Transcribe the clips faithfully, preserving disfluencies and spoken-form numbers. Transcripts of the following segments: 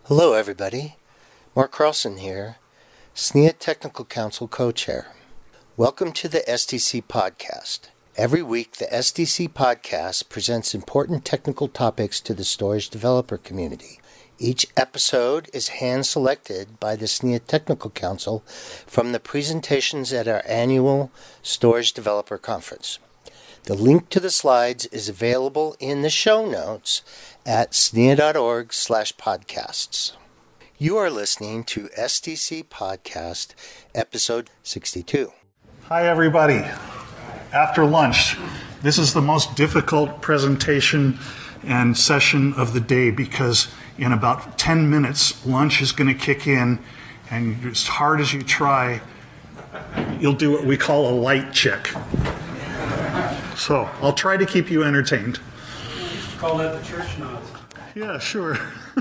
Hello everybody, Mark Carlson here, S N I A Technical Council Co-Chair. Welcome to the S D C Podcast. Every week the S D C Podcast presents important technical topics to the storage developer community. Each episode is hand-selected by the S N I A Technical Council from the presentations at our annual Storage Developer Conference. The link to the slides is available in the show notes at snia.org slash podcasts. You are listening to S D C Podcast, episode sixty-two. Hi, everybody. After lunch, this is the most difficult presentation and session of the day because in about ten minutes, lunch is going to kick in, and as hard as you try, you'll do what we call a light check. So I'll try to keep you entertained. Call that the church notes. Yeah, sure.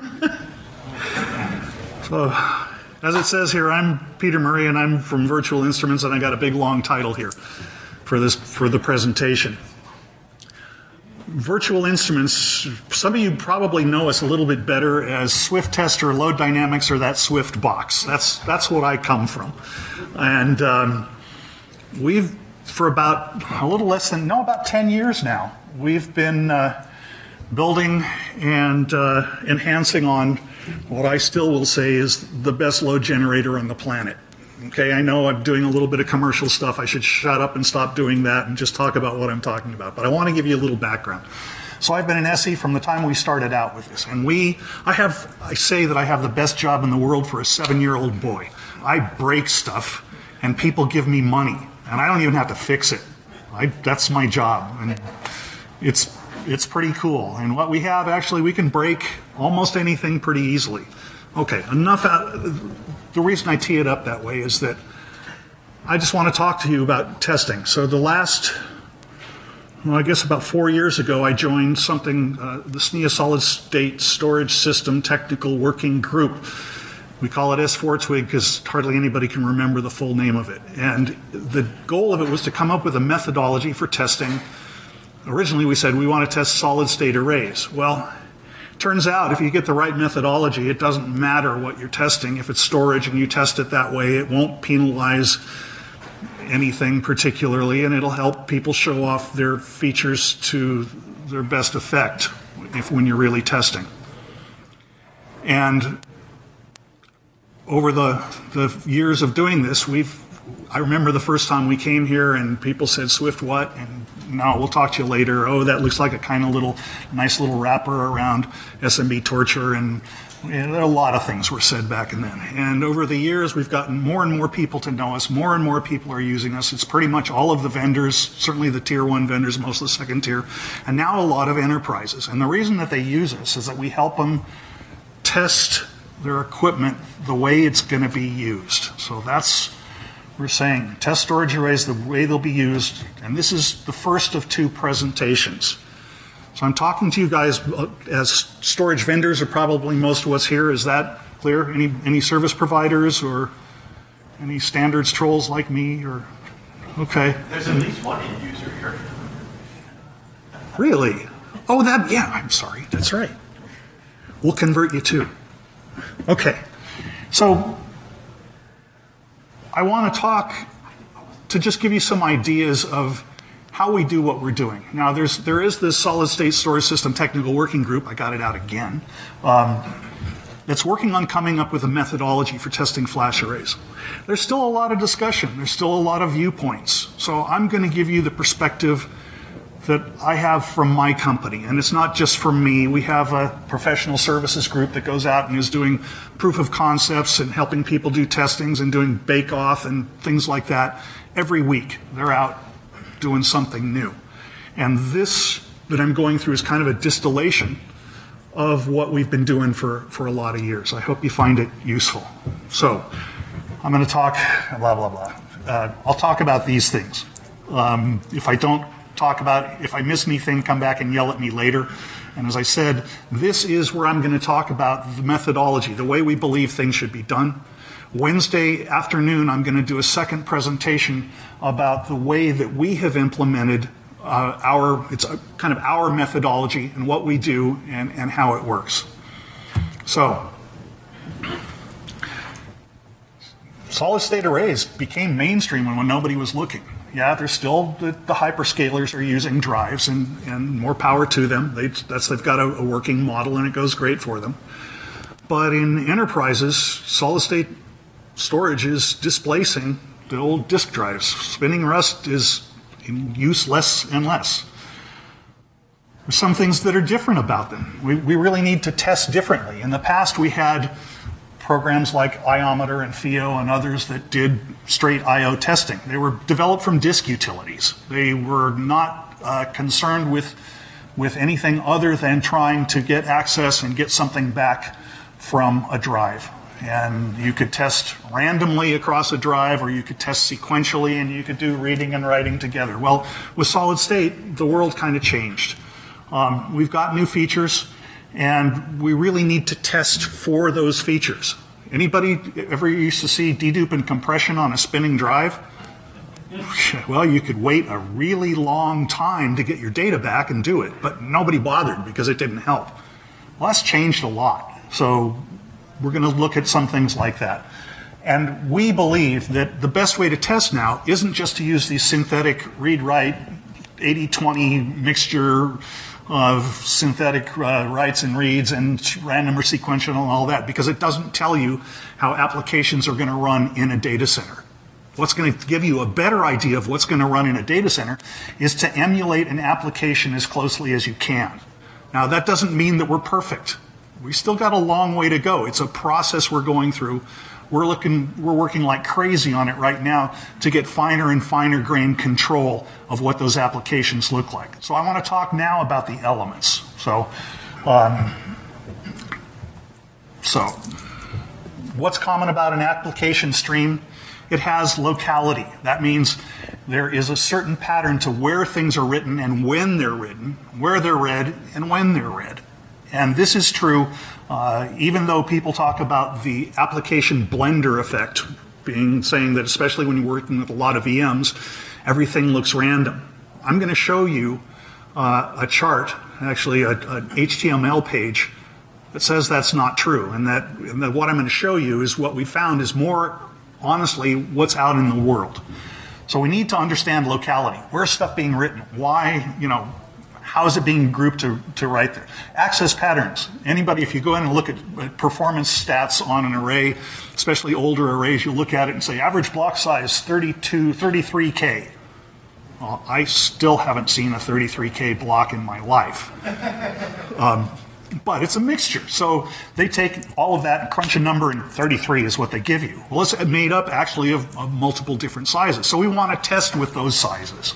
So, as it says here, I'm Peter Murray, and I'm from Virtual Instruments, and I got a big long title here for this for the presentation. Virtual Instruments, some of you probably know us a little bit better as Swift Tester, Load Dynamics, or that Swift box. That's that's what I come from, and um, we've for about a little less than no about ten years now, we've been uh, building and uh, enhancing on what I still will say is the best load generator on the planet. Okay, I know I'm doing a little bit of commercial stuff. I should shut up and stop doing that and just talk about what I'm talking about. But I want to give you a little background. So I've been an S E from the time we started out with this. And we, I have, I say that I have the best job in the world for a seven-year-old boy. I break stuff and people give me money. And I don't even have to fix it. I, that's my job. And it's it's pretty cool. And what we have, actually, we can break almost anything pretty easily. Okay, enough. Out, the reason I tee it up that way is that I just want to talk to you about testing. So the last, well, I guess about four years ago, I joined something, uh, the S N I A Solid State Storage System Technical Working Group. We call it S four Twig because hardly anybody can remember the full name of it. And the goal of it was to come up with a methodology for testing. Originally, we said we want to test solid-state arrays. Well, turns out if you get the right methodology, it doesn't matter what you're testing. If it's storage and you test it that way, it won't penalize anything particularly, and it'll help people show off their features to their best effect if when you're really testing. And over the, the years of doing this, we've, I remember the first time we came here and people said, Swift what? And no, we'll talk to you later. Oh, that looks like a kind of little, nice little wrapper around S M B torture. And, and a lot of things were said back and then. And over the years, we've gotten more and more people to know us. More and more people are using us. It's pretty much all of the vendors, certainly the tier one vendors, most of the second tier, and now a lot of enterprises. And the reason that they use us is that we help them test their equipment the way it's going to be used. So that's, we're saying, test storage arrays the way they'll be used. And this is the first of two presentations. So I'm talking to you guys as storage vendors, or probably most of us here. Is that clear? Any any service providers or any standards trolls like me? Or okay. There's at least one end user here. Really? Oh, that, yeah, I'm sorry. That's right. We'll convert you too. Okay. So I want to talk to just give you some ideas of how we do what we're doing. Now, there's there is this Solid State Storage System Technical Working Group, I got it out again, um, that's working on coming up with a methodology for testing flash arrays. There's still a lot of discussion. There's still a lot of viewpoints. So I'm going to give you the perspective that I have from my company. And it's not just from me. We have a professional services group that goes out and is doing proof of concepts and helping people do testings and doing bake-off and things like that every week. They're out doing something new. And this that I'm going through is kind of a distillation of what we've been doing for, for a lot of years. I hope you find it useful. So I'm going to talk, blah, blah, blah. Uh, I'll talk about these things. Um, if I don't talk about, if I miss anything, come back and yell at me later. And as I said, this is where I'm going to talk about the methodology, the way we believe things should be done. Wednesday afternoon, I'm going to do a second presentation about the way that we have implemented uh, our, it's a, kind of our methodology and what we do and, and how it works. So solid-state arrays became mainstream when, when nobody was looking. Yeah, there's still the, the hyperscalers are using drives, and, and more power to them. They, that's, they've got a, a working model, and it goes great for them. But in enterprises, solid-state storage is displacing the old disk drives. Spinning Rust is in use less and less. There's some things that are different about them. We, we really need to test differently. In the past, we had programs like Iometer and Theo and others that did straight I O testing. They were developed from disk utilities. They were not uh, concerned with, with anything other than trying to get access and get something back from a drive. And you could test randomly across a drive, or you could test sequentially, and you could do reading and writing together. Well, with solid state, the world kind of changed. Um, we've got new features, and we really need to test for those features. Anybody ever used to see dedupe and compression on a spinning drive? Well, you could wait a really long time to get your data back and do it, but nobody bothered because it didn't help. Well, that's changed a lot. So we're going to look at some things like that. And we believe that the best way to test now isn't just to use these synthetic read-write eighty twenty mixture of synthetic uh, writes and reads and random or sequential and all that, because it doesn't tell you how applications are going to run in a data center. What's going to give you a better idea of what's going to run in a data center is to emulate an application as closely as you can. Now, that doesn't mean that we're perfect. We still got a long way to go. It's a process we're going through. We're looking, we're working like crazy on it right now to get finer and finer grained control of what those applications look like. So I want to talk now about the elements. So, um, so what's common about an application stream? It has locality. That means there is a certain pattern to where things are written and when they're written, where they're read and when they're read. And this is true uh, even though people talk about the application blender effect, being saying that especially when you're working with a lot of V Ms, everything looks random. I'm going to show you uh, a chart, actually an H T M L page, that says that's not true. And that, and that what I'm going to show you is what we found is more honestly what's out in the world. So we need to understand locality. Where's stuff being written? Why, you know, how is it being grouped to, to write there? Access patterns. Anybody, if you go in and look at performance stats on an array, especially older arrays, you'll look at it and say, average block size thirty-two, thirty-three K. Well, I still haven't seen a thirty-three K block in my life. Um, but it's a mixture. So they take all of that and crunch a number, and thirty-three is what they give you. Well, it's made up actually of, of multiple different sizes. So we want to test with those sizes.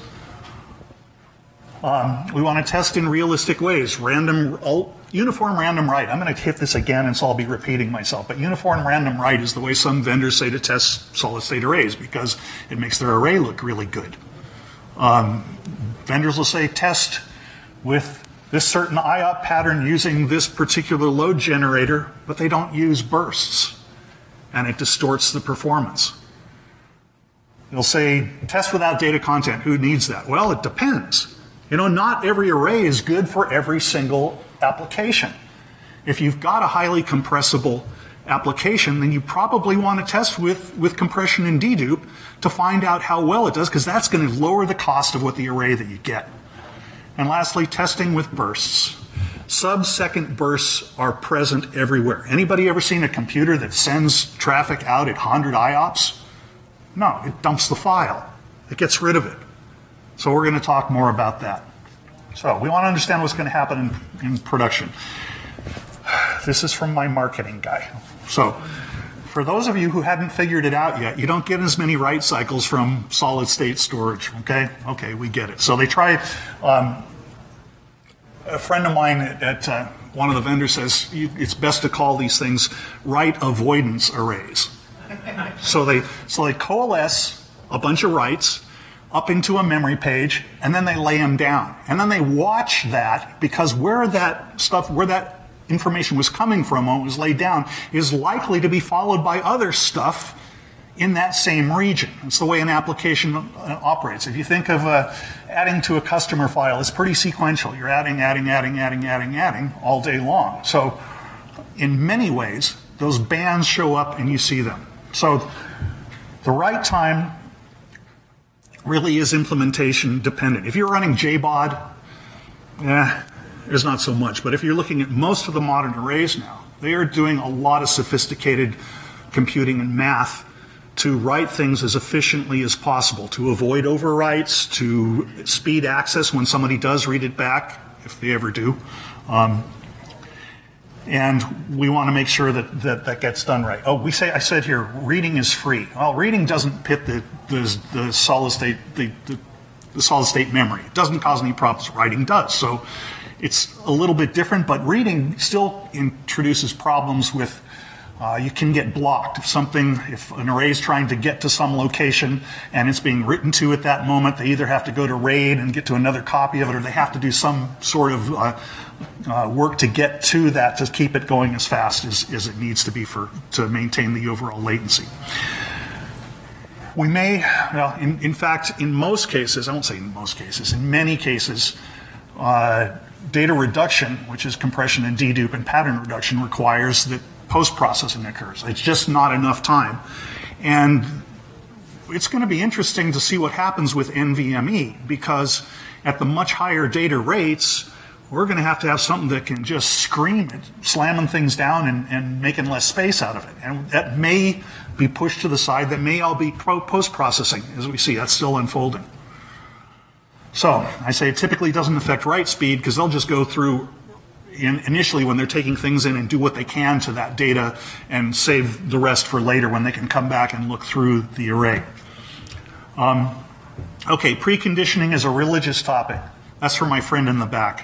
Um, we want to test in realistic ways. Random, uniform random write. I'm going to hit this again, and so I'll be repeating myself. But uniform random write is the way some vendors say to test solid-state arrays because it makes their array look really good. Um, vendors will say test with this certain I O P pattern using this particular load generator, but they don't use bursts, and it distorts the performance. They'll say test without data content. Who needs that? Well, it depends. You know, not every array is good for every single application. If you've got a highly compressible application, then you probably want to test with, with compression and dedupe to find out how well it does, because that's going to lower the cost of what the array that you get. And lastly, testing with bursts. Sub-second bursts are present everywhere. Anybody ever seen a computer that sends traffic out at one hundred I O P S? No, it dumps the file. It gets rid of it. So we're going to talk more about that. So we want to understand what's going to happen in, in production. This is from my marketing guy. So for those of you who hadn't figured it out yet, you don't get as many write cycles from solid state storage, okay? Okay, we get it. So they try, um, a friend of mine at, at uh, one of the vendors says you, it's best to call these things write avoidance arrays. So they, so they coalesce a bunch of writes up into a memory page, and then they lay them down. And then they watch that, because where that stuff, where that information was coming from when it was laid down is likely to be followed by other stuff in that same region. It's the way an application operates. If you think of uh, adding to a customer file, it's pretty sequential. You're adding, adding, adding, adding, adding, adding all day long. So in many ways, those bands show up and you see them. So The write time really is implementation dependent. If you're running J BOD, eh, there's not so much. But if you're looking at most of the modern arrays now, they are doing a lot of sophisticated computing and math to write things as efficiently as possible, to avoid overwrites, to speed access when somebody does read it back, if they ever do. Um, and we want to make sure that, that that gets done right. Oh, we say I said here, reading is free. Well, reading doesn't pit the the, the solid state the, the the solid state memory. It doesn't cause any problems. Writing does. So it's a little bit different, but reading still introduces problems with. Uh, you can get blocked if something, if an array is trying to get to some location and it's being written to at that moment, they either have to go to RAID and get to another copy of it, or they have to do some sort of uh, uh, work to get to that to keep it going as fast as, as it needs to be for to maintain the overall latency. We may, well, in, in fact, in most cases, I won't say in most cases, in many cases, uh, data reduction, which is compression and dedupe and pattern reduction, requires that post-processing occurs. It's just not enough time. And it's going to be interesting to see what happens with NVMe, because at the much higher data rates, we're going to have to have something that can just scream it, slamming things down and, and making less space out of it. And that may be pushed to the side. That may all be post-processing, as we see. That's still unfolding. So I say it typically doesn't affect write speed, because they'll just go through In initially when they're taking things in and do what they can to that data and save the rest for later when they can come back and look through the array. Um, okay, preconditioning is a religious topic. That's for my friend in the back.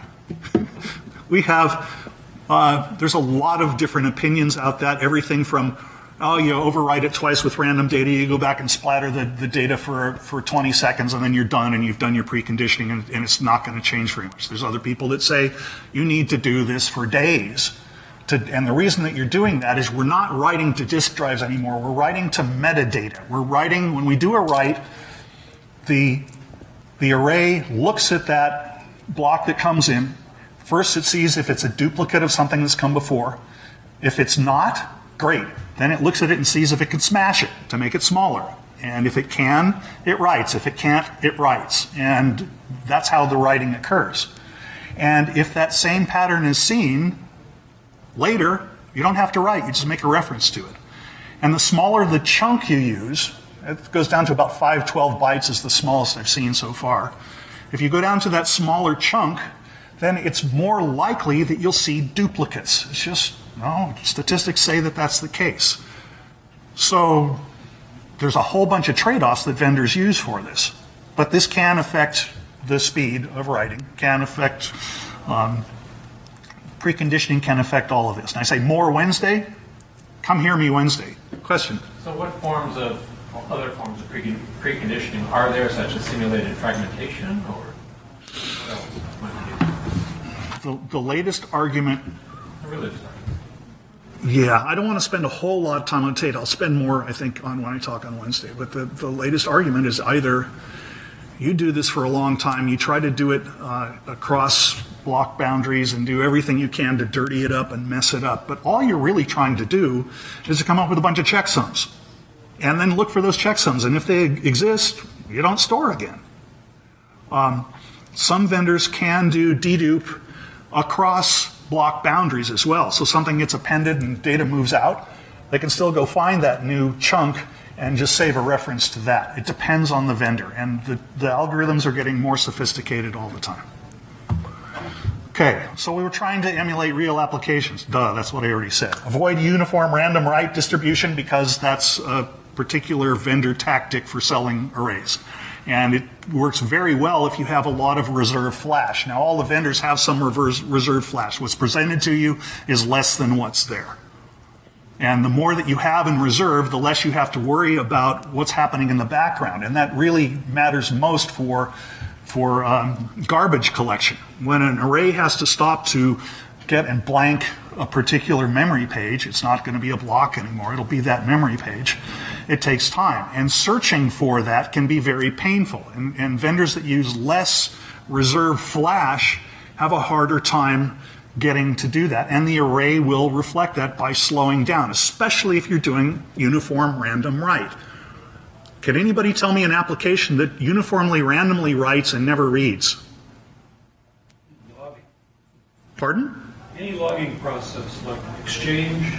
We have, uh, there's a lot of different opinions out that, everything from, oh, you overwrite it twice with random data, you go back and splatter the, the data for, for twenty seconds, and then you're done and you've done your preconditioning, and, and it's not going to change very much. There's other people that say you need to do this for days. To, and the reason that you're doing that is we're not writing to disk drives anymore. We're writing to metadata. We're writing, when we do a write, the, the array looks at that block that comes in. First, it sees if it's a duplicate of something that's come before. If it's not, great. Then it looks at it and sees if it can smash it to make it smaller. And if it can, it writes. If it can't, it writes. And that's how the writing occurs. And if that same pattern is seen later, you don't have to write. You just make a reference to it. And the smaller the chunk you use, it goes down to about five twelve bytes is the smallest I've seen so far. If you go down to that smaller chunk, then it's more likely that you'll see duplicates. It's just, no, statistics say that that's the case. So there's a whole bunch of trade-offs that vendors use for this. But this can affect the speed of writing, can affect, um, preconditioning can affect all of this. And I say more Wednesday, come hear me Wednesday. Question? So what forms of, other forms of pre- preconditioning are there, such as simulated fragmentation, or what else might be used? The, the latest argument, A religious argument. yeah, I don't want to spend a whole lot of time on Tate. I'll spend more, I think, on when I talk on Wednesday. But the, the latest argument is either you do this for a long time, you try to do it uh, across block boundaries and do everything you can to dirty it up and mess it up. But all you're really trying to do is to come up with a bunch of checksums. And then look for those checksums. And if they exist, you don't store again. Um, some vendors can do dedupe across block boundaries as well. So something gets appended and data moves out, they can still go find that new chunk and just save a reference to that. It depends on the vendor, and the, the algorithms are getting more sophisticated all the time. Okay, so we were trying to emulate real applications. Duh, that's what I already said. Avoid uniform random write distribution, because that's a particular vendor tactic for selling arrays. And it works very well if you have a lot of reserve flash. Now, all the vendors have some reverse reserve flash. What's presented to you is less than what's there. And the more that you have in reserve, the less you have to worry about what's happening in the background. And that really matters most for, for um, garbage collection. When an array has to stop to get and blank a particular memory page, it's not going to be a block anymore. It'll be that memory page. It takes time. And searching for that can be very painful. And, and vendors that use less reserve flash have a harder time getting to do that. And the array will reflect that by slowing down, especially if you're doing uniform random write. Can anybody tell me an application that uniformly randomly writes and never reads? Logging. Pardon? Any logging process like Exchange,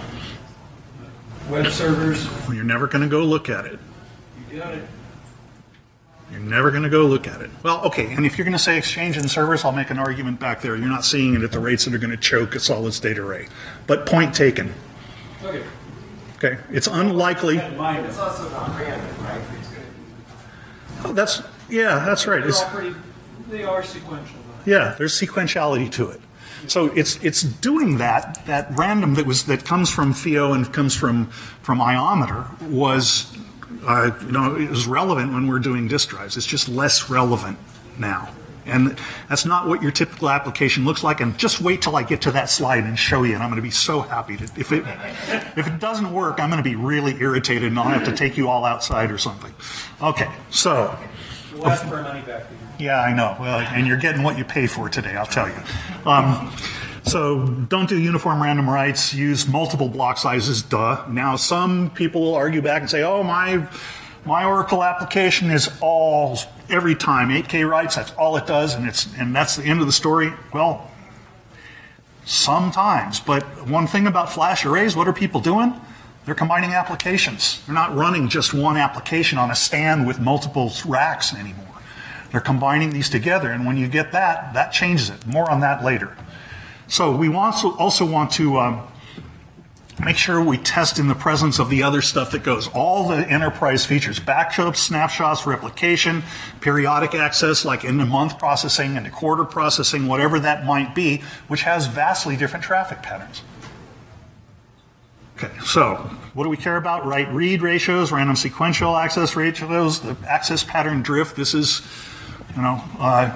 web servers. Well, you're never going to go look at it. You got it. You're never going to go look at it. Well, okay, and if you're going to say Exchange and servers, I'll make an argument back there. You're not seeing it at the rates that are going to choke a solid state array. But point taken. Okay. Okay, it's unlikely. Mind It's also not random, right? It's gonna be- Oh, that's yeah, that's right. They're It's, all pretty, they are sequential. yeah, there's sequentiality to it. So it's it's doing that that random that was that comes from F I O and comes from from iometer was uh, you know it was relevant when we're doing disk drives. It's just less relevant now, and that's not what your typical application looks like. And just wait till I get to that slide and show you, and I'm going to be so happy to if it if it doesn't work, I'm going to be really irritated, and I'll have to take you all outside or something. Okay, so. We'll ask for our money back. Yeah, I know. Well, and you're getting what you pay for today, I'll tell you. Um, so don't do uniform random writes. Use multiple block sizes, duh. Now, some people will argue back and say, oh, my my Oracle application is all, every time, eight K writes, that's all it does, and it's and that's the end of the story. Well, sometimes. But one thing about flash arrays, what are people doing? They're combining applications. They're not running just one application on a stand with multiple racks anymore. They're combining these together, and when you get that, that changes it. More on that later. So we also, also want to um, make sure we test in the presence of the other stuff that goes. All the enterprise features, backups, snapshots, replication, periodic access like end-of-month processing and quarter processing, whatever that might be, which has vastly different traffic patterns. Okay, so what do we care about? Write read ratios, random sequential access ratios, the access pattern drift. This is, you know, uh,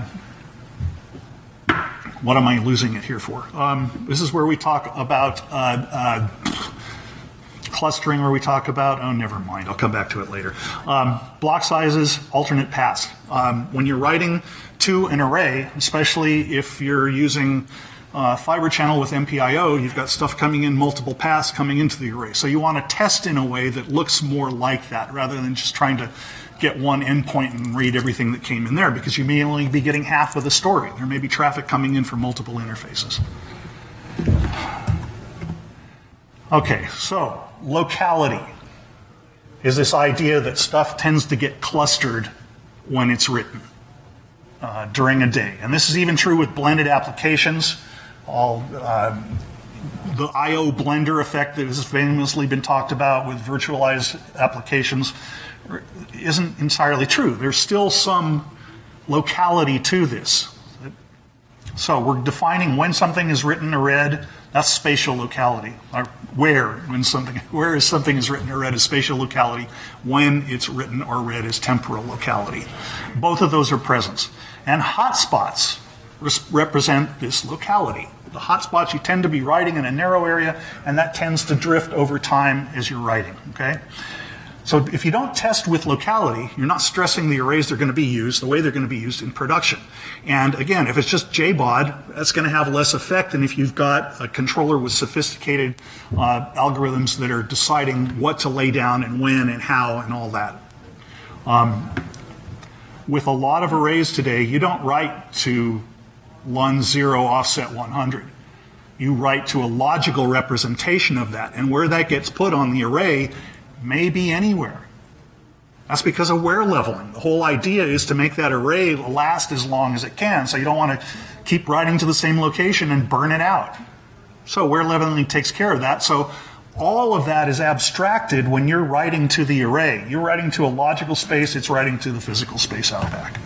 what am I losing it here for? Um, this is where we talk about uh, uh, clustering, where we talk about, oh, never mind, I'll come back to it later. Um, block sizes, alternate paths. Um, when you're writing to an array, especially if you're using Uh, fiber channel with M P I O, you've got stuff coming in multiple paths coming into the array. So you want to test in a way that looks more like that rather than just trying to get one endpoint and read everything that came in there, because you may only be getting half of the story. There may be traffic coming in from multiple interfaces. Okay, so locality is this idea that stuff tends to get clustered when it's written uh, during a day. And this is even true with blended applications. All uh, the I O blender effect that has famously been talked about with virtualized applications isn't entirely true. There's still some locality to this. So we're defining when something is written or read. That's spatial locality. Or where when something where is something is written or read is spatial locality. When it's written or read is temporal locality. Both of those are presence. And hotspots represent this locality. The hotspots, you tend to be writing in a narrow area, and that tends to drift over time as you're writing, okay? So if you don't test with locality, you're not stressing the arrays that are going to be used the way they're going to be used in production. And again, if it's just J B O D, that's going to have less effect than if you've got a controller with sophisticated uh, algorithms that are deciding what to lay down and when and how and all that. Um, with a lot of arrays today, you don't write to Lun zero offset one hundred. You write to a logical representation of that, and where that gets put on the array may be anywhere. That's because of wear leveling. The whole idea is to make that array last as long as it can, so you don't want to keep writing to the same location and burn it out. So wear leveling takes care of that. So all of that is abstracted when you're writing to the array. You're writing to a logical space, it's writing to the physical space out back.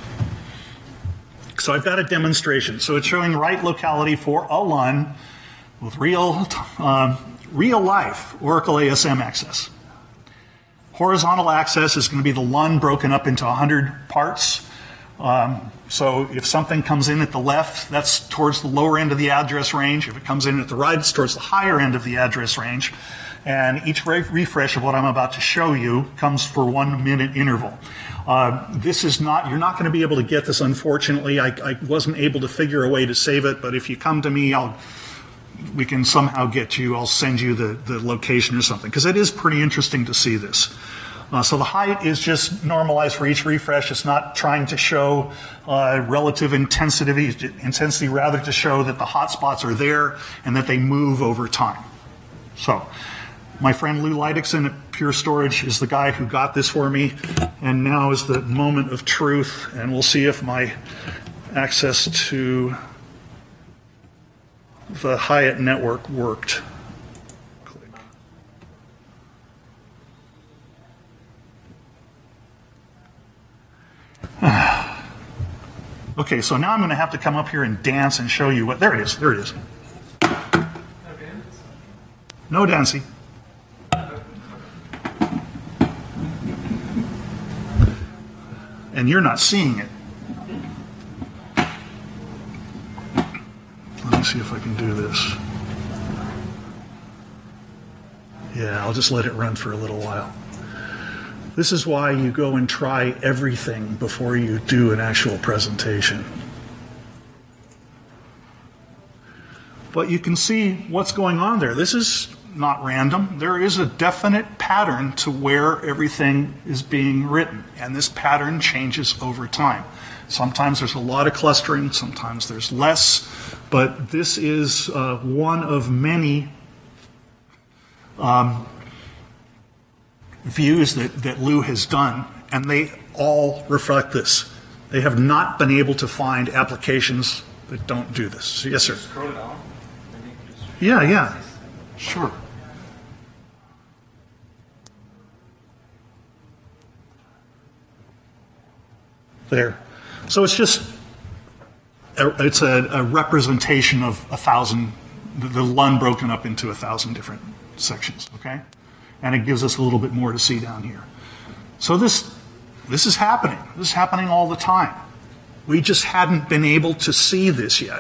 So I've got a demonstration. So it's showing write locality for a Lun with real, uh, real life Oracle A S M access. Horizontal access is going to be the Lun broken up into one hundred parts. Um, so if something comes in at the left, that's towards the lower end of the address range. If it comes in at the right, it's towards the higher end of the address range. And each re- refresh of what I'm about to show you comes for one minute interval. Uh, this is not, you're not going to be able to get this, unfortunately. I, I wasn't able to figure a way to save it, but if you come to me, I'll, we can somehow get you, I'll send you the, the location or something, because it is pretty interesting to see this. Uh, so the height is just normalized for each refresh. It's not trying to show uh, relative intensity, intensity, rather to show that the hotspots are there and that they move over time. So my friend Lou Leidickson at Pure Storage is the guy who got this for me, and now is the moment of truth, and we'll see if my access to the Hyatt network worked. Click. Okay, so now I'm going to have to come up here and dance and show you what. There it is. There it is. No dancing. And you're not seeing it. Let me see if I can do this. Yeah, I'll just let it run for a little while. This is why you go and try everything before you do an actual presentation. But you can see what's going on there. This is not random. There is a definite pattern to where everything is being written, and this pattern changes over time. Sometimes there's a lot of clustering, sometimes there's less, but this is uh, one of many um, views that, that Lou has done, and they all reflect this. They have not been able to find applications that don't do this. So, yes, sir? Scroll down. Yeah, yeah, sure. There. So it's just, a, it's a, a representation of a thousand, the, the L U N broken up into a thousand different sections, okay? And it gives us a little bit more to see down here. So this, this is happening. This is happening all the time. We just hadn't been able to see this yet.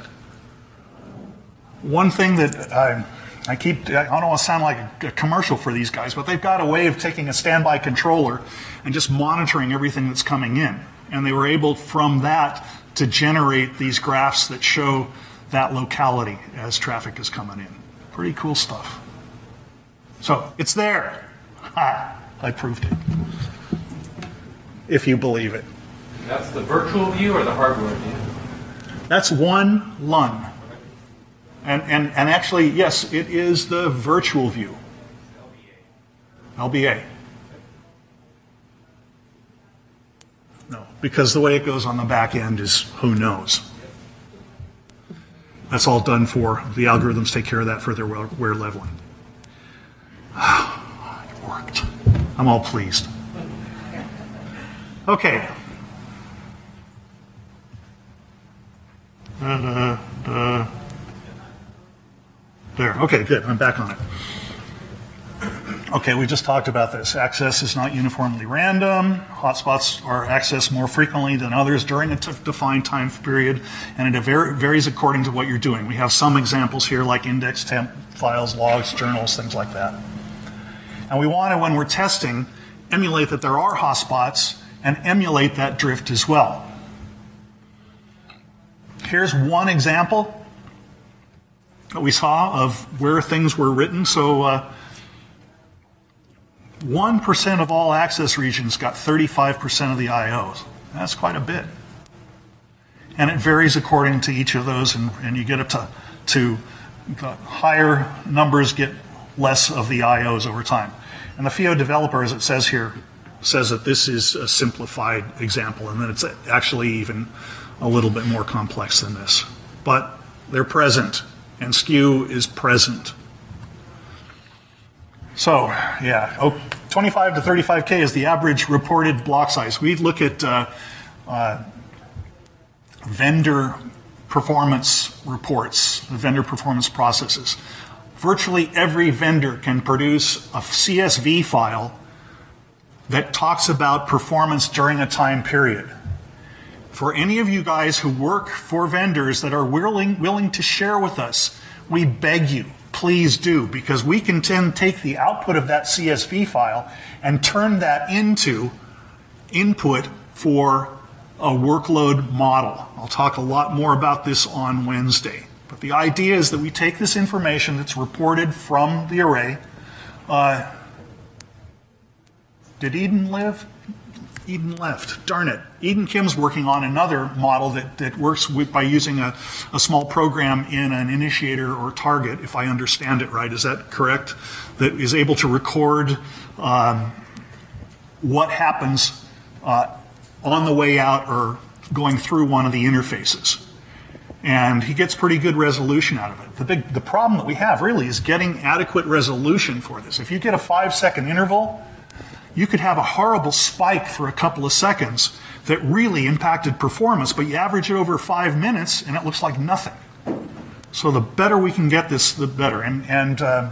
One thing that I, I keep, I don't want to sound like a, a commercial for these guys, but they've got a way of taking a standby controller and just monitoring everything that's coming in. And they were able, from that, to generate these graphs that show that locality as traffic is coming in. Pretty cool stuff. So, it's there. Ha! I proved it. If you believe it. That's the virtual view or the hardware view? That's one L U N. And, and, and actually, yes, it is the virtual view. L B A. No, because the way it goes on the back end is who knows. That's all done for. The algorithms take care of that for their wear leveling. It worked. I'm all pleased. Okay. Da, da, da. There. Okay, good. I'm back on it. Okay, we just talked about this. Access is not uniformly random. Hotspots are accessed more frequently than others during a defined time period, and it varies according to what you're doing. We have some examples here like index temp files, logs, journals, things like that. And we want to, when we're testing, emulate that there are hotspots and emulate that drift as well. Here's one example that we saw of where things were written. So uh, one percent of all access regions got thirty-five percent of the I Os. That's quite a bit. And it varies according to each of those, and, and you get up to, to the higher numbers get less of the I Os over time. And the F I O developer, as it says here, says that this is a simplified example, and that it's actually even a little bit more complex than this. But they're present, and skew is present. So, yeah, oh, twenty-five to thirty-five K is the average reported block size. We look at uh, uh, vendor performance reports, the vendor performance processes. Virtually every vendor can produce a C S V file that talks about performance during a time period. For any of you guys who work for vendors that are willing, willing to share with us, we beg you, please do, because we can then take the output of that C S V file and turn that into input for a workload model. I'll talk a lot more about this on Wednesday. But the idea is that we take this information that's reported from the array, uh, Did Eden live? Eden left. Darn it. Eden Kim's working on another model that, that works with, by using a, a small program in an initiator or target, if I understand it right. Is that correct? That is able to record um, what happens uh, on the way out or going through one of the interfaces. And he gets pretty good resolution out of it. The big, the problem that we have really is getting adequate resolution for this. If you get a five second interval, you could have a horrible spike for a couple of seconds that really impacted performance, but you average it over five minutes and it looks like nothing. So the better we can get this, the better. And, and uh,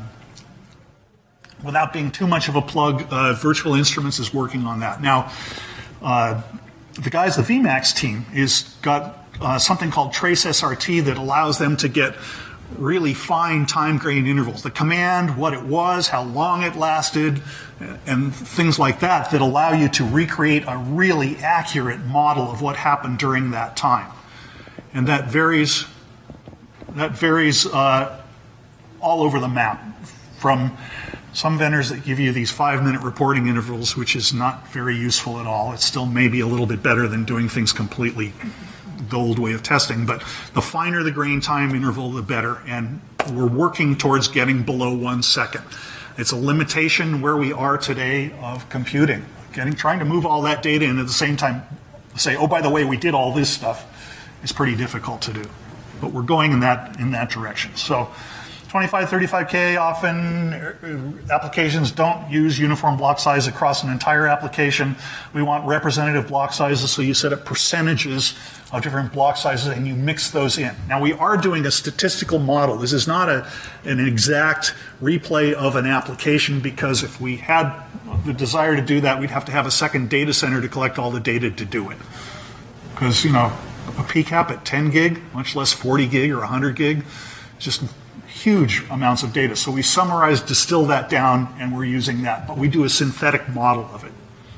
without being too much of a plug, uh, Virtual Instruments is working on that. Now, uh, the guys, the V MAX team, is got uh, something called Trace S R T that allows them to get really fine time grain intervals. The command, what it was, how long it lasted, and things like that that allow you to recreate a really accurate model of what happened during that time. And that varies, that varies uh, all over the map, from some vendors that give you these five-minute reporting intervals, which is not very useful at all. It's still maybe a little bit better than doing things completely the old way of testing, but the finer the grain time interval, the better, and we're working towards getting below one second. It's a limitation where we are today of computing. Getting, trying to move all that data in at the same time, say, oh, by the way, we did all this stuff, is pretty difficult to do. But we're going in that, in that direction. So twenty-five, thirty-five K, often applications don't use uniform block size across an entire application. We want representative block sizes, so you set up percentages of different block sizes and you mix those in. Now, we are doing a statistical model. This is not a, an exact replay of an application, because if we had the desire to do that, we'd have to have a second data center to collect all the data to do it. Because, you know, a P CAP at ten gig, much less forty gig or one hundred gig, just huge amounts of data. So we summarize, distill that down, and we're using that. But we do a synthetic model of it.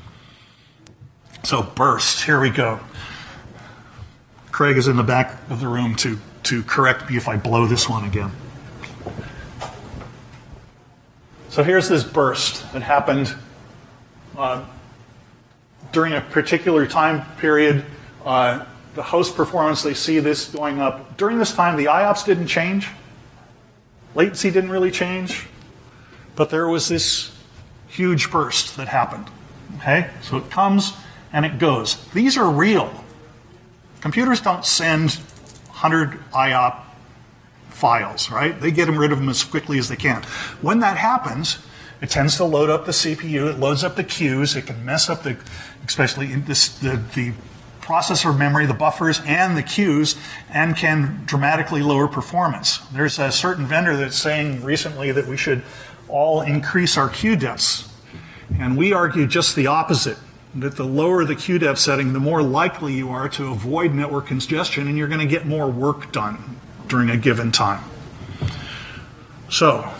So burst, here we go. Craig is in the back of the room to, to correct me if I blow this one again. So here's this burst that happened uh, during a particular time period. Uh, the host performance, they see this going up. During this time, the I O P S didn't change. Latency didn't really change. But there was this huge burst that happened. Okay? So it comes and it goes. These are real. Computers don't send one hundred I O P files, right? They get them rid of them as quickly as they can. When that happens, it tends to load up the C P U. It loads up the queues. It can mess up the, especially in this, the, the processor memory, the buffers, and the queues, and can dramatically lower performance. There's a certain vendor that's saying recently that we should all increase our queue depths. And we argue just the opposite, that the lower the queue depth setting, the more likely you are to avoid network congestion, and you're going to get more work done during a given time. So,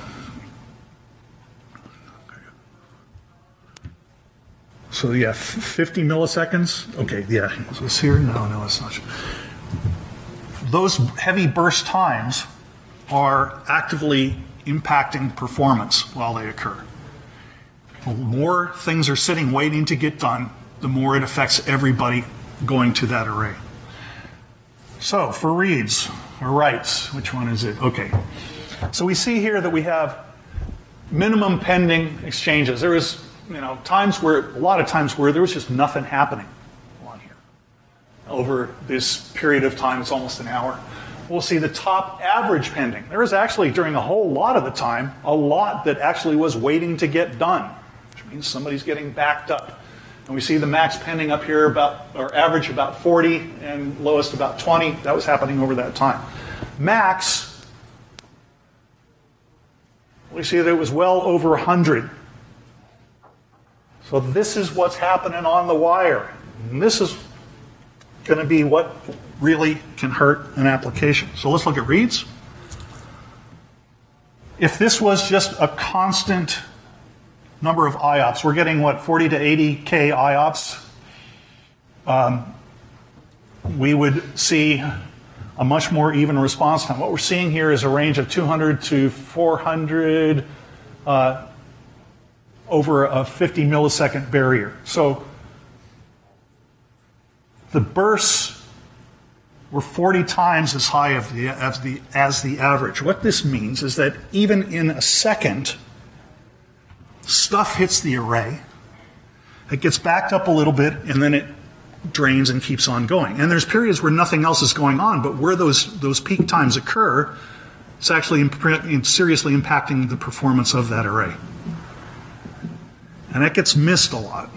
so yeah, fifty milliseconds. Okay, yeah, is this here? No, no, it's not. Those heavy burst times are actively impacting performance while they occur. The more things are sitting waiting to get done, the more it affects everybody going to that array. So for reads or writes, which one is it? Okay. So we see here that we have minimum pending exchanges. There was, you know, times where, a lot of times where there was just nothing happening on here. Over this period of time, it's almost an hour. We'll see the top average pending. There was actually, during a whole lot of the time, a lot that actually was waiting to get done, which means somebody's getting backed up. And we see the max pending up here, about, or average about forty, and lowest about twenty. That was happening over that time. Max, we see that it was well over one hundred. So this is what's happening on the wire. And this is going to be what really can hurt an application. So let's look at reads. If this was just a constant number of I O P S, we're getting, what, forty to eighty K I O P S, um, we would see a much more even response time. What we're seeing here is a range of two hundred to four hundred uh, over a fifty millisecond barrier. So the bursts were forty times as high as the, as the, as the average. What this means is that even in a second, stuff hits the array, it gets backed up a little bit, and then it drains and keeps on going. And there's periods where nothing else is going on, but where those, those peak times occur, it's actually imp- seriously impacting the performance of that array. And that gets missed a lot.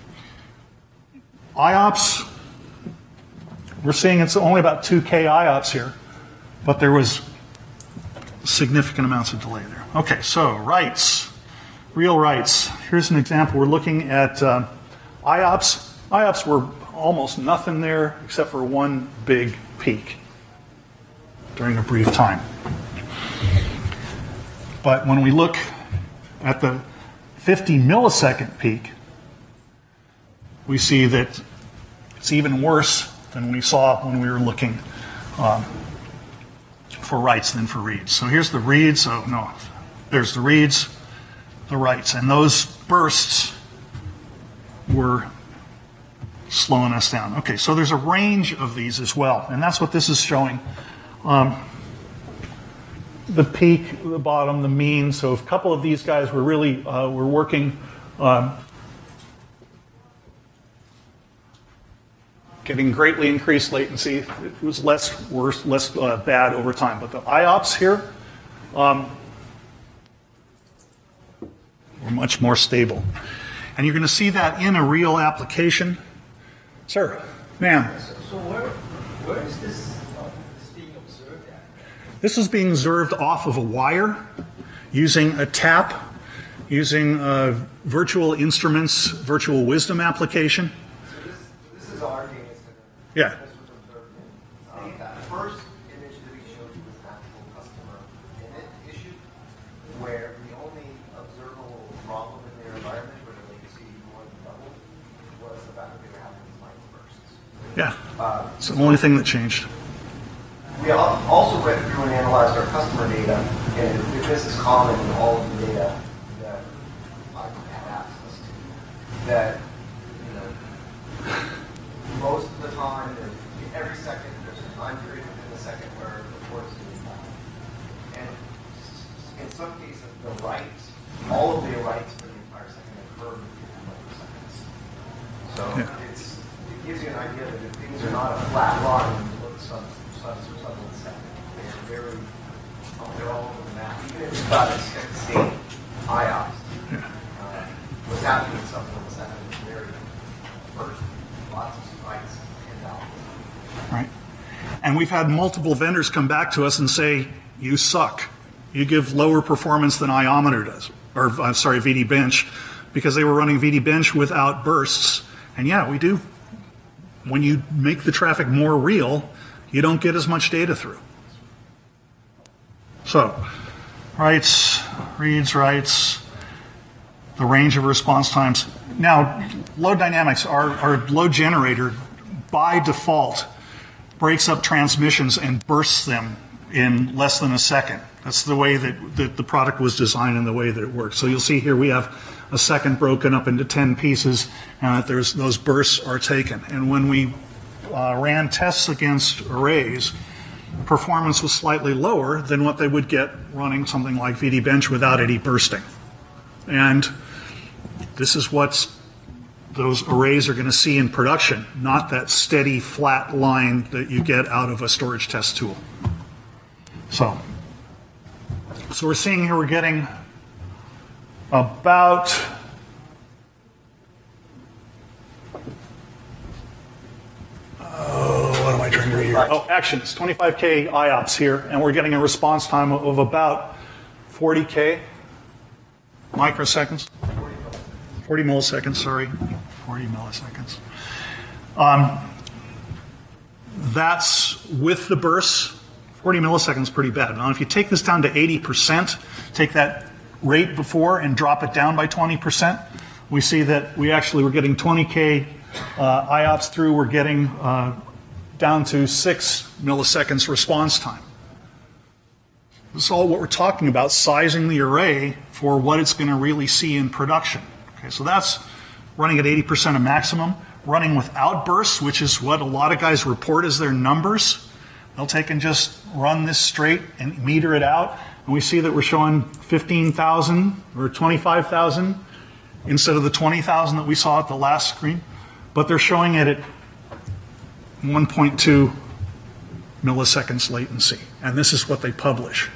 I O P S, we're seeing it's only about two K I O P S here, but there was significant amounts of delay there. Okay, so writes, real writes. Here's an example. We're looking at uh, I O P S. I O P S were almost nothing there except for one big peak during a brief time. But when we look at the fifty millisecond peak, we see that it's even worse than we saw when we were looking um, for writes than for reads. So here's the reads. Oh, no. There's the reads, the writes. And those bursts were slowing us down. Okay, so there's a range of these as well. And that's what this is showing. Um, the peak, the bottom, the mean. So a couple of these guys were really uh, were working um, getting greatly increased latency. It was less worse, less uh, bad over time. But the I O P S here um, were much more stable. And you're going to see that in a real application. Sir, ma'am. So, so where, where is this, uh, this being observed at? This is being observed off of a wire using a tap, using a virtual instruments, virtual wisdom application. So this, this is our data center. Yeah. This was observed in. Um, that first image that we showed you was an actual customer init issue, where the only observable problem in their environment where the latency more than doubled was the fact that they were having these microbursts. Yeah. Uh, It's the only thing that changed. We al- also went through and analyzed our customer data, and this is common in all of the data that I have access to. That, you know, most of the time, there's, every second, there's a time period within the second where the reports are being done. And in some cases, the writes, all of the writes for the entire second occur within microseconds. So Yeah. it's, it gives you an idea that if things are not a flat line, you look at some subs or something like that. They're very, oh, they're all over the map. Even if you've got a steady state I O P S, Yeah. uh, what's happening in something that's happening very first. Lots of spikes and out. Right. And we've had multiple vendors come back to us and say, you suck. You give lower performance than Iometer does, or I'm sorry, V D Bench, because they were running V D Bench without bursts. And yeah, we do. When you make the traffic more real, you don't get as much data through. So, writes, reads, writes, the range of response times. Now, load dynamics, our, our load generator, by default, breaks up transmissions and bursts them in less than a second. That's the way that, that the product was designed and the way that it works. So you'll see here we have a second broken up into ten pieces, and that there's, those bursts are taken. And when we uh, ran tests against arrays, performance was slightly lower than what they would get running something like V D Bench without any bursting. And this is what those arrays are going to see in production, not that steady flat line that you get out of a storage test tool. So, so we're seeing here we're getting about oh, what am I trying to read here? Oh, actions, twenty-five K I O P S here, and we're getting a response time of, of about forty K microseconds. forty milliseconds, sorry. forty milliseconds. Um, that's with the bursts. forty milliseconds is pretty bad. Now, if you take this down to eighty percent, take that rate before and drop it down by twenty percent, we see that we actually were getting twenty K uh, I O P S through. We're getting uh, down to six milliseconds response time. This is all what we're talking about, sizing the array for what it's going to really see in production. Okay, so that's running at eighty percent of maximum. Running without bursts, which is what a lot of guys report as their numbers. They'll take and just run this straight and meter it out. And we see that we're showing fifteen thousand or twenty-five thousand instead of the twenty thousand that we saw at the last screen. But they're showing it at one point two milliseconds latency. And this is what they publish.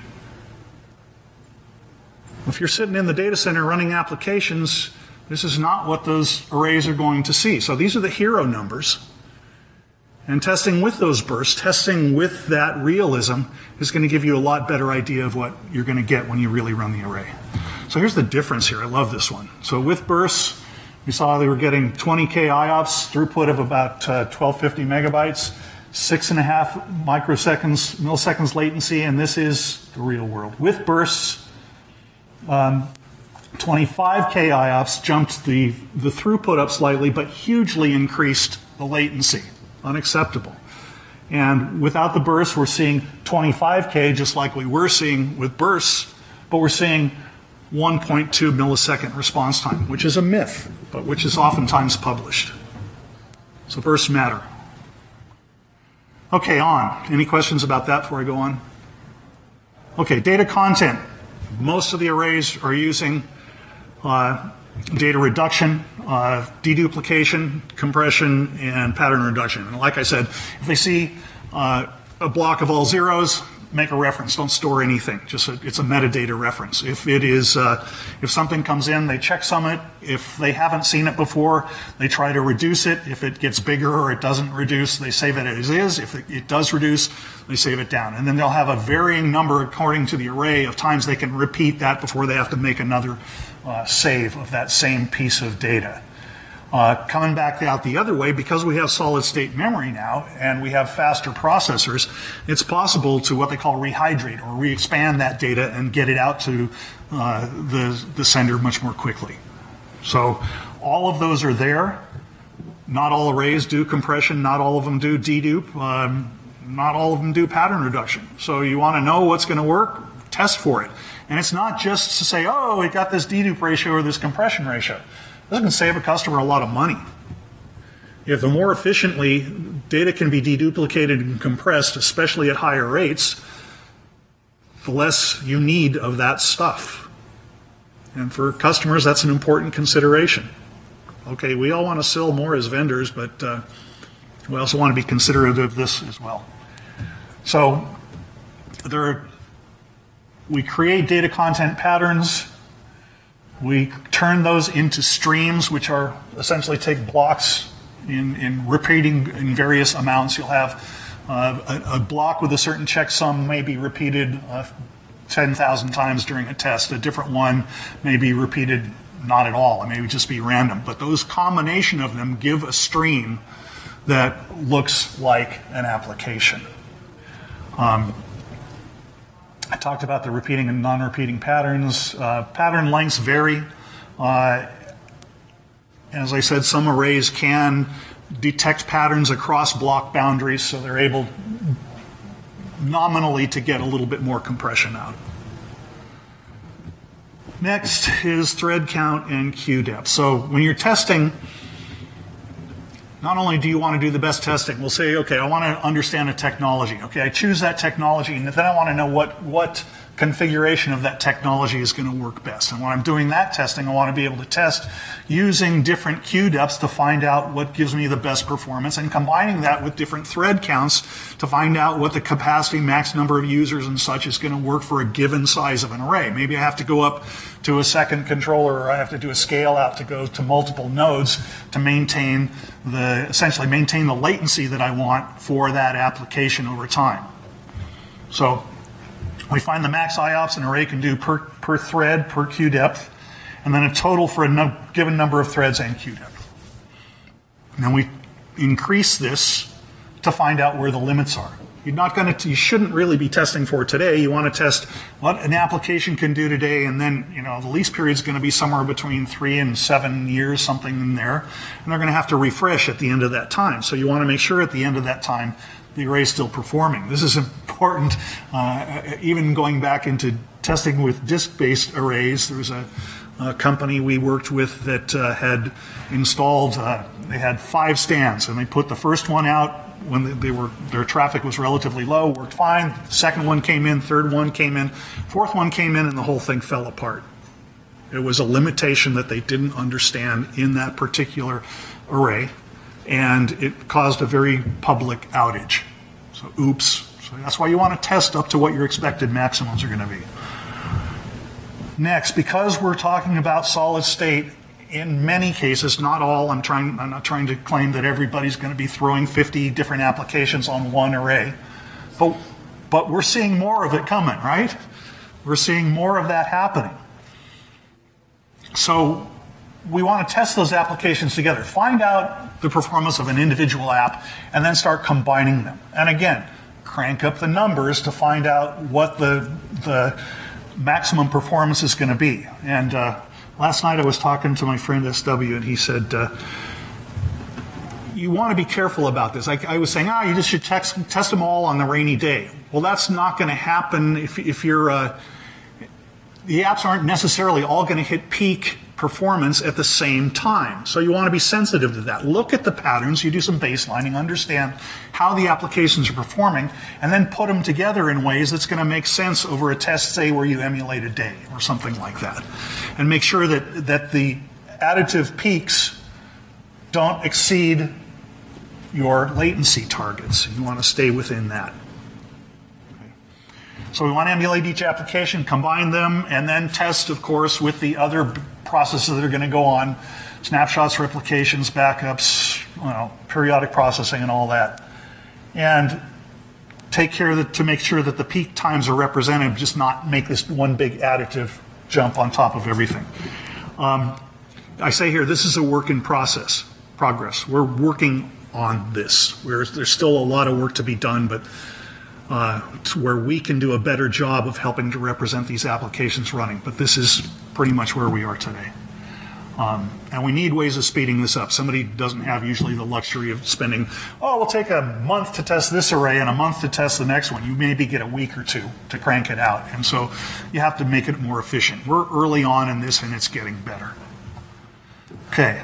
If you're sitting in the data center running applications, this is not what those arrays are going to see. So these are the hero numbers. And testing with those bursts, testing with that realism, is going to give you a lot better idea of what you're going to get when you really run the array. So here's the difference here. I love this one. So with bursts, we saw they were getting twenty K I O P S, throughput of about uh, twelve fifty megabytes, six and a half microseconds, milliseconds latency, and this is the real world. With bursts, um, twenty-five K I O P S jumped the, the throughput up slightly, but hugely increased the latency. Unacceptable. And without the bursts, we're seeing twenty-five K, just like we were seeing with bursts, but we're seeing one point two millisecond response time, which is a myth, but which is oftentimes published. So bursts matter. Okay, on. Any questions about that before I go on? Okay, data content. Most of the arrays are using uh, data reduction, uh, deduplication, compression, and pattern reduction. And like I said, if they see uh, a block of all zeros, make a reference. Don't store anything. Just a, it's a metadata reference. If it is, uh, if something comes in, they checksum it. If they haven't seen it before, they try to reduce it. If it gets bigger or it doesn't reduce, they save it as is. If it, it does reduce, they save it down. And then they'll have a varying number according to the array of times they can repeat that before they have to make another uh, save of that same piece of data. Uh, coming back out the other way, because we have solid state memory now and we have faster processors, it's possible to what they call rehydrate or re-expand that data and get it out to uh, the, the sender much more quickly. So all of those are there. Not all arrays do compression, not all of them do dedupe, um, not all of them do pattern reduction. So you want to know what's going to work, test for it. And it's not just to say, oh, we got this dedupe ratio or this compression ratio. This can save a customer a lot of money. If the more efficiently data can be deduplicated and compressed, especially at higher rates, the less you need of that stuff. And for customers, that's an important consideration. Okay, we all want to sell more as vendors, but uh, we also want to be considerate of this as well. So there are, we create data content patterns. We turn those into streams, which are essentially take blocks in, in repeating in various amounts. You'll have uh, a, a block with a certain checksum may be repeated uh, ten thousand times during a test. A different one may be repeated not at all. It may just be random. But those combination of them give a stream that looks like an application. Um, I talked about the repeating and non-repeating patterns. Uh, pattern lengths vary. Uh, as I said, some arrays can detect patterns across block boundaries, so they're able nominally to get a little bit more compression out. Next is thread count and queue depth. So when you're testing, not only do you want to do the best testing, we'll say, okay, I want to understand a technology. Okay, I choose that technology, and then I want to know what, what configuration of that technology is going to work best. And when I'm doing that testing, I want to be able to test using different queue depths to find out what gives me the best performance, and combining that with different thread counts to find out what the capacity, max number of users and such is going to work for a given size of an array. Maybe I have to go up to a second controller, or I have to do a scale out to go to multiple nodes to maintain the, essentially maintain the latency that I want for that application over time. So we find the max I O P S an array can do per, per thread, per queue depth, and then a total for a no, given number of threads and queue depth. And then we increase this to find out where the limits are. You're not going to, you shouldn't really be testing for today. You want to test what an application can do today, and then, you know, the lease period is going to be somewhere between three and seven years, something in there, and they're going to have to refresh at the end of that time. So you want to make sure at the end of that time the array is still performing. This is important, uh, even going back into testing with disk-based arrays. There was a, a company we worked with that uh, had installed, uh, they had five stands, and they put the first one out when they were, their traffic was relatively low, worked fine. The second one came in, third one came in, fourth one came in, and the whole thing fell apart. It was a limitation that they didn't understand in that particular array, and it caused a very public outage. So oops. So that's why you want to test up to what your expected maximums are going to be. Next, because we're talking about solid state, in many cases, not all, I'm trying, I'm not trying to claim that everybody's going to be throwing fifty different applications on one array, but, but we're seeing more of it coming, right? We're seeing more of that happening. So we want to test those applications together, find out the performance of an individual app, and then start combining them. And again, crank up the numbers to find out what the, the maximum performance is going to be. And uh, last night I was talking to my friend S W, and he said, uh, you want to be careful about this. I, I was saying, ah, you just should text, test them all on the rainy day. Well, that's not going to happen if, if you're... Uh, the apps aren't necessarily all going to hit peak performance at the same time. So you want to be sensitive to that. Look at the patterns, you do some baselining, understand how the applications are performing, and then put them together in ways that's going to make sense over a test, say, where you emulate a day or something like that. And make sure that, that the additive peaks don't exceed your latency targets. You want to stay within that. So we want to emulate each application, combine them, and then test, of course, with the other processes that are going to go on, snapshots, replications, backups, you know, periodic processing, and all that. And take care that, to make sure that the peak times are represented, just not make this one big additive jump on top of everything. Um, I say here, this is a work in process, progress. We're working on this. We're, there's still a lot of work to be done, but Uh, to where we can do a better job of helping to represent these applications running. But this is pretty much where we are today. Um, and we need ways of speeding this up. Somebody doesn't have usually the luxury of spending, oh, we'll take a month to test this array and a month to test the next one. You maybe get a week or two to crank it out. And so you have to make it more efficient. We're early on in this, and it's getting better. Okay.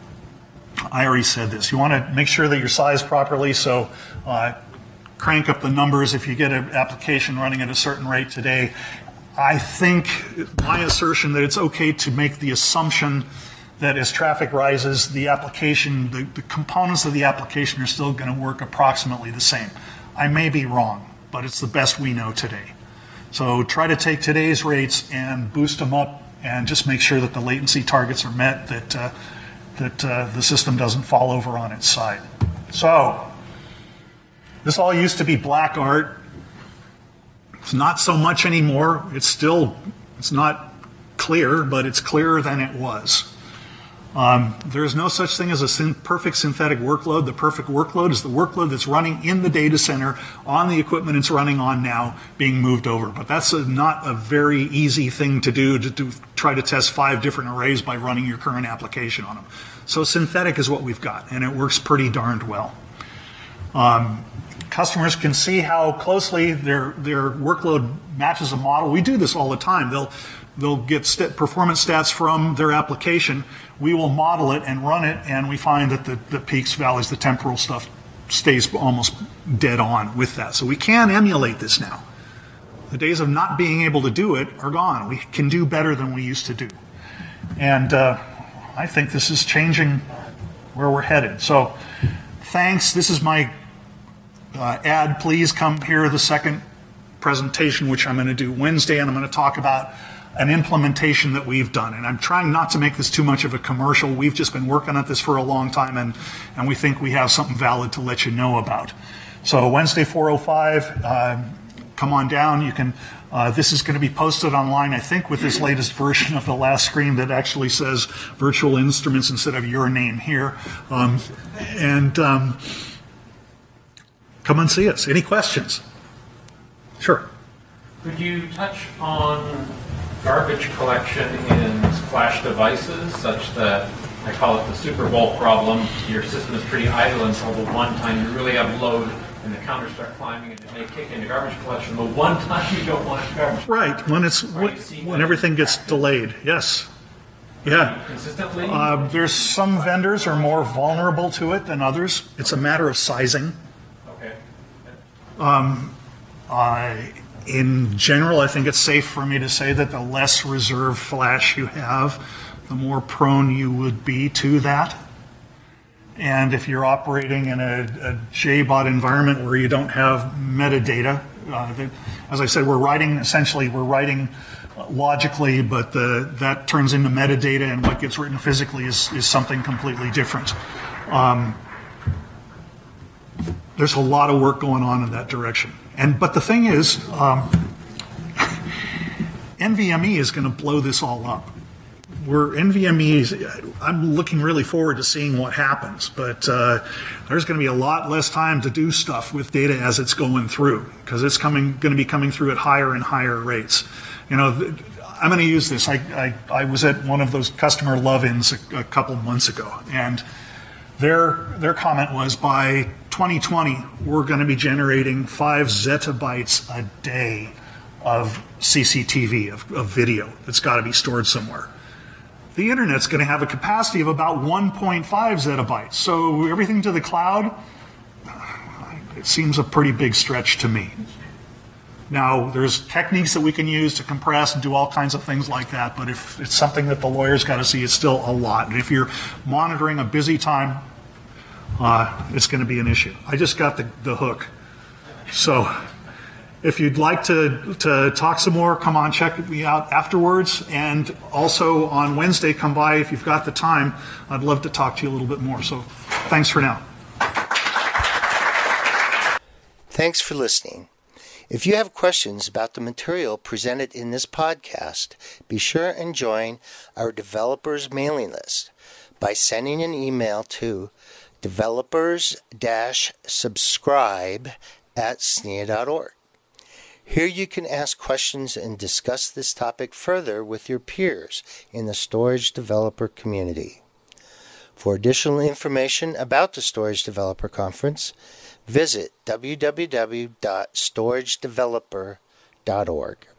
I already said this. You want to make sure that you're sized properly, so uh, crank up the numbers if you get an application running at a certain rate today. I think my assertion that it's okay to make the assumption that as traffic rises, the application, the, the components of the application are still going to work approximately the same. I may be wrong, but it's the best we know today. So try to take today's rates and boost them up and just make sure that the latency targets are met, that, uh, that uh, the system doesn't fall over on its side. So, this all used to be black art. It's not so much anymore. It's still, it's not clear, but it's clearer than it was. Um, there is no such thing as a syn- perfect synthetic workload. The perfect workload is the workload that's running in the data center on the equipment it's running on now being moved over. But that's a, not a very easy thing to do, to do, try to test five different arrays by running your current application on them. So synthetic is what we've got, and it works pretty darned well. Um, Customers can see how closely their their workload matches a model. We do this all the time. They'll they'll get st- performance stats from their application. We will model it and run it, and we find that the, the peaks, valleys, the temporal stuff stays almost dead on with that. So we can emulate this now. The days of not being able to do it are gone. We can do better than we used to do. And uh, I think this is changing where we're headed. So thanks. This is my Uh, ad, please come hear the second presentation, which I'm going to do Wednesday, and I'm going to talk about an implementation that we've done. And I'm trying not to make this too much of a commercial. We've just been working at this for a long time, and, and we think we have something valid to let you know about. So Wednesday, four oh five, uh, come on down. You can. Uh, this is going to be posted online, I think, with this latest version of the last screen that actually says virtual instruments instead of your name here. Um, and... Um, Come and see us. Any questions? Sure. Could you touch on garbage collection in flash devices such that, I call it the Super Bowl problem, your system is pretty idle until the one time you really have load and the counters start climbing, and it may kick into garbage collection the one time you don't want it garbage. Right, when it's when, when everything gets delayed. Yes. Yeah. Consistently? Uh, there's some vendors are more vulnerable to it than others. It's a matter of sizing. Okay. Uh, in general, I think it's safe for me to say that the less reserve flash you have, the more prone you would be to that. And if you're operating in a, a J BOD environment where you don't have metadata, uh, that, as I said, we're writing, essentially, we're writing logically, but the, that turns into metadata, and what gets written physically is, is something completely different. Um, there's a lot of work going on in that direction. And but the thing is, um, NVMe is going to blow this all up. We're NVMe is, I'm looking really forward to seeing what happens, but uh, there's going to be a lot less time to do stuff with data as it's going through, because it's coming going to be coming through at higher and higher rates. You know, I'm going to use this. I, I, I was at one of those customer love-ins a, a couple months ago, and their their comment was, by twenty twenty, we're going to be generating five zettabytes a day of C C T V, of, of video that's got to be stored somewhere. The internet's going to have a capacity of about one point five zettabytes. So everything to the cloud, it seems a pretty big stretch to me. Now, there's techniques that we can use to compress and do all kinds of things like that, but if it's something that the lawyer's got to see, it's still a lot. And if you're monitoring a busy time, uh, it's going to be an issue. I just got the, the hook. So if you'd like to, to talk some more, come on, check me out afterwards. And also on Wednesday, come by if you've got the time. I'd love to talk to you a little bit more. So thanks for now. Thanks for listening. If you have questions about the material presented in this podcast, be sure and join our developers mailing list by sending an email to developers subscribe at S N I A dot org. Here you can ask questions and discuss this topic further with your peers in the storage developer community. For additional information about the Storage Developer Conference, visit w w w dot storage developer dot org.